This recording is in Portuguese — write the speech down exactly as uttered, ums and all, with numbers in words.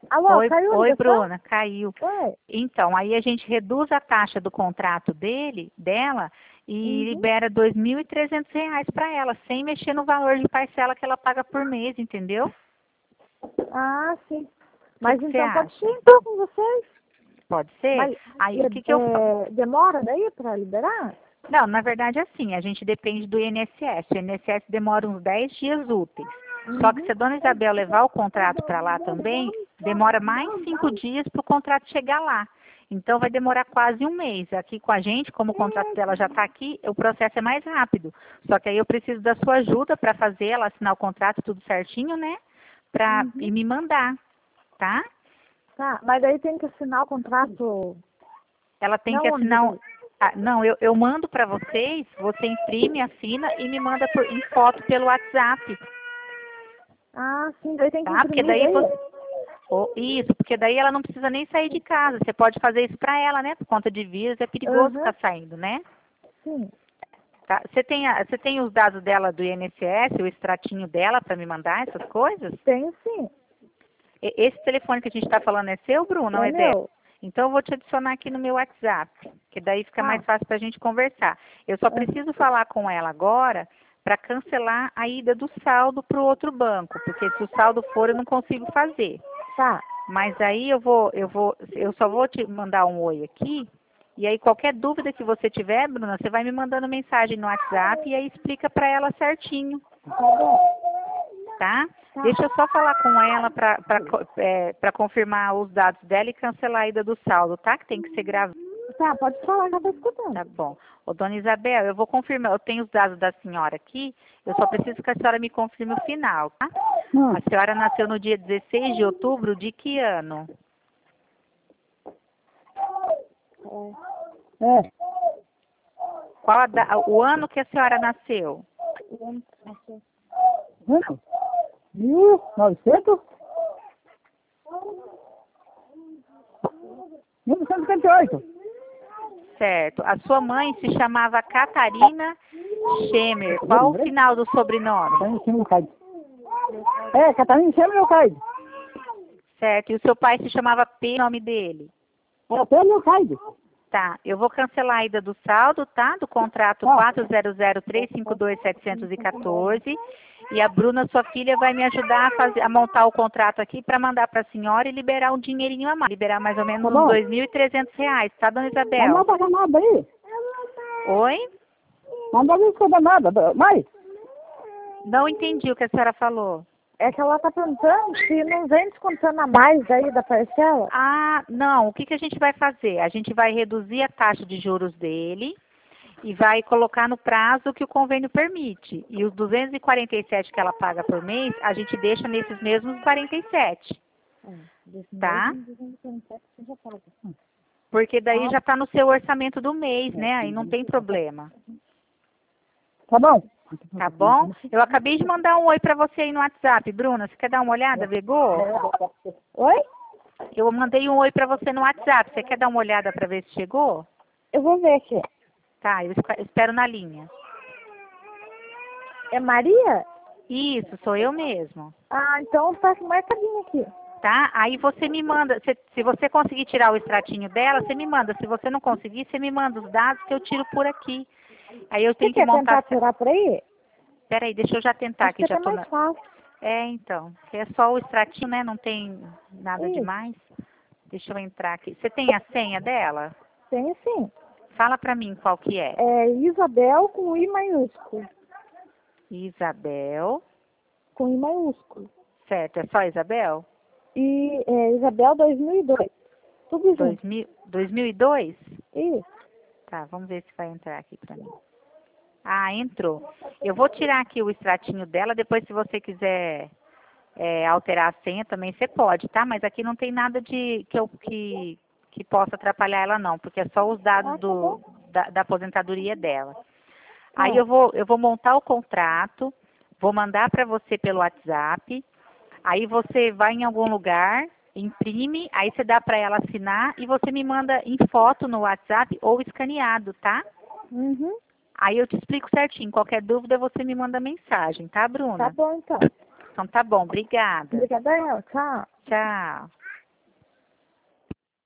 Alô, Oi, caiu a oi, ligação? Bruna, caiu. Oi. Então, aí a gente reduz a taxa do contrato dele, dela, e Uhum. libera dois mil e trezentos reais para ela, sem mexer no valor de parcela que ela paga por mês, entendeu? Ah, sim. O que Mas que você então pode ser acha? então com vocês. Pode ser? Mas Aí o que que eu fa- é, demora daí para liberar? Não, na verdade é assim, a gente depende do I N S S. O I N S S demora uns dez dias úteis. Só que Uhum. se a dona Isabel levar o contrato para lá também, demora mais cinco dias para o contrato chegar lá. Então vai demorar quase um mês. Aqui com a gente, como o contrato dela já está aqui, o processo é mais rápido. Só que aí eu preciso da sua ajuda para fazer ela assinar o contrato tudo certinho, né? Pra, e Uhum. me mandar, tá? Tá, mas daí tem que assinar o contrato. Ela tem que Não onde assinar um. daí? Ah, não, eu, eu mando para vocês, você imprime, assina e me manda por, em foto pelo WhatsApp, Ah, sim, daí tem que tá? Porque imprimir daí você. daí? Oh, isso, porque daí ela não precisa nem sair de casa. Você pode fazer isso para ela, né? Por conta de vírus, é perigoso Aham, ficar saindo, né? sim. Tá? Você tem, a- você tem os dados dela do I N S S, o extratinho dela para me mandar essas coisas? Tenho sim. E- Esse telefone que a gente está falando é seu, Bruno, não É é dela? meu. Então eu vou te adicionar aqui no meu WhatsApp, que daí fica Tá. mais fácil para a gente conversar. Eu só Aham. preciso falar com ela agora para cancelar a ida do saldo para o outro banco, porque se o saldo for eu não consigo fazer. Tá. Mas aí eu vou, eu vou, eu só vou te mandar um oi aqui. E aí qualquer dúvida que você tiver, Bruna, você vai me mandando mensagem no WhatsApp e aí explica para ela certinho, Tá bom. tá? Tá. Deixa eu só falar com ela para é, para confirmar os dados dela e cancelar a ida do saldo, tá? Que tem que ser gravado. Tá, pode falar que eu tô escutando. Tá bom. Ô, dona Isabel, eu vou confirmar, eu tenho os dados da senhora aqui, eu só preciso que a senhora me confirme o final, tá? Hum. A senhora nasceu no dia dezesseis de outubro de que ano? É. Qual a da- o ano que a senhora nasceu? Hum. Mil novecentos? mil novecentos e cinquenta e oito. Certo. A sua mãe se chamava Catarina Schemer. Qual o final do sobrenome? Catarina Schemer Leocádio. É, Catarina Schemer Leocádio. Certo. E o seu pai se chamava P, nome dele? É até Leocádio. Tá. Eu vou cancelar a ida do saldo, tá? Do contrato Tá. quatro zero zero três cinco dois sete um quatro. E a Bruna, sua filha, vai me ajudar a, fazer, a montar o contrato aqui para mandar para a senhora e liberar um dinheirinho a mais. Liberar mais ou menos Tá uns bom. dois mil e trezentos reais, tá, dona Mas Isabel? não paga nada aí. Oi? Mas não paga nada. Mas Não entendi o que a senhora falou. é que ela tá perguntando se não vem descontando a mais aí da parcela. Ah, não. O que, que a gente vai fazer? A gente vai reduzir a taxa de juros dele e vai colocar no prazo que o convênio permite. E os duzentos e quarenta e sete que ela paga por mês, a gente deixa nesses mesmos quarenta e sete, tá? Porque daí já está no seu orçamento do mês, né? Aí não tem problema. Tá bom. Tá bom? Eu acabei de mandar um oi para você aí no WhatsApp. Bruna, você quer dar uma olhada, Vegô? Oi? Eu mandei um oi para você no WhatsApp. Você quer dar uma olhada para ver se chegou? Eu vou ver aqui. Tá, eu espe- espero na linha. É Maria? Isso, sou eu mesmo. Ah, então tá com marcadinho aqui. Tá? Aí você me manda, se, se você conseguir tirar o extratinho dela, você me manda. Se você não conseguir, você me manda os dados que eu tiro por aqui. Aí eu Você tenho que quer montar. tentar tirar por aí? Peraí, deixa eu já tentar Acho aqui, que já até tô mais na. fácil. É, então. É só o extratinho, né? Não tem nada Isso. demais. Deixa eu entrar aqui. Você tem a senha dela? Tem sim. Fala pra mim qual que é. É Isabel com I maiúsculo. Isabel. Com I maiúsculo. Certo, é só Isabel? E é Isabel dois mil e dois. Tudo junto. dois mil, dois mil e dois? Isso. Tá, vamos ver se vai entrar aqui pra mim. Ah, entrou. Eu vou tirar aqui o extratinho dela, depois se você quiser é, alterar a senha também você pode, tá? Mas aqui não tem nada de que, eu, que, que possa atrapalhar ela não, porque é só os dados Ah, tá do, bom. da, da aposentadoria dela. Ah. Aí eu vou, eu vou montar o contrato, vou mandar para você pelo WhatsApp, aí você vai em algum lugar, imprime, aí você dá para ela assinar e você me manda em foto no WhatsApp ou escaneado, tá? Uhum. Aí eu te explico certinho. Qualquer dúvida você me manda mensagem, tá, Tá Bruna? bom, então. Então tá bom, obrigada. Obrigada, tchau. Tchau.